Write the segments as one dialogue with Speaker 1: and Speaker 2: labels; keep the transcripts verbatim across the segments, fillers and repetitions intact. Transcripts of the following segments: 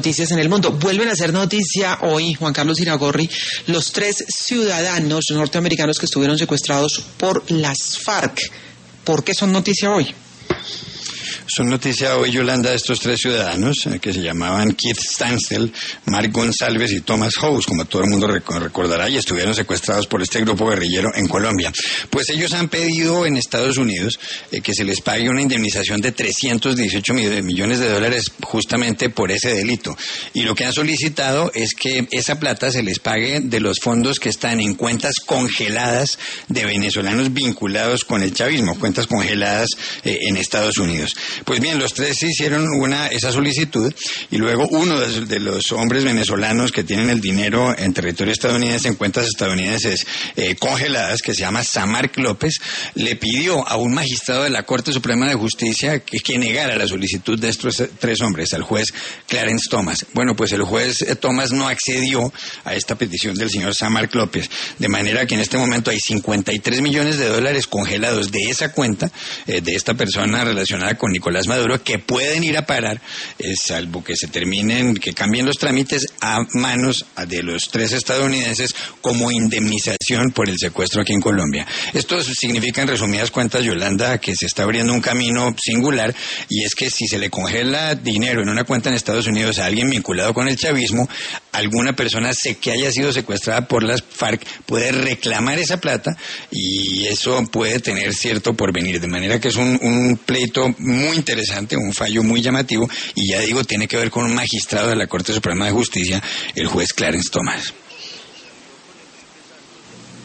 Speaker 1: Noticias en el mundo. Vuelven a ser noticia hoy, Juan Carlos Iragorri, los tres ciudadanos norteamericanos que estuvieron secuestrados por las FARC. ¿Por qué son noticia hoy?
Speaker 2: Son noticia hoy, Yolanda, estos tres ciudadanos eh, que se llamaban Keith Stansel, Mark González y Thomas House, como todo el mundo rec- recordará, y estuvieron secuestrados por este grupo guerrillero en Colombia. Pues ellos han pedido en Estados Unidos eh, que se les pague una indemnización de trescientos dieciocho millones de dólares justamente por ese delito. Y lo que han solicitado es que esa plata se les pague de los fondos que están en cuentas congeladas de venezolanos vinculados con el chavismo, cuentas congeladas eh, en Estados Unidos. Pues bien, los tres hicieron una esa solicitud y luego uno de, de los hombres venezolanos que tienen el dinero en territorio estadounidense, en cuentas estadounidenses eh, congeladas, que se llama Samark López, le pidió a un magistrado de la Corte Suprema de Justicia que, que negara la solicitud de estos tres hombres, al juez Clarence Thomas. Bueno, pues el juez eh, Thomas no accedió a esta petición del señor Samark López, de manera que en este momento hay cincuenta y tres millones de dólares congelados de esa cuenta, eh, de esta persona relacionada con Nicolás Maduro, que pueden ir a parar, eh, salvo que se terminen, que cambien los trámites, a manos de los tres estadounidenses como indemnización por el secuestro aquí en Colombia. Esto significa, en resumidas cuentas, Yolanda, que se está abriendo un camino singular, y es que si se le congela dinero en una cuenta en Estados Unidos a alguien vinculado con el chavismo, alguna persona se, que haya sido secuestrada por las FARC puede reclamar esa plata, y eso puede tener cierto porvenir, de manera que es un, un pleito muy interesante, un fallo muy llamativo, y ya digo, tiene que ver con un magistrado de la Corte Suprema de Justicia, el juez Clarence Thomas.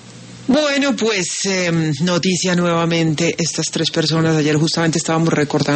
Speaker 1: Bueno, pues eh, noticia nuevamente, estas tres personas, ayer justamente estábamos recordando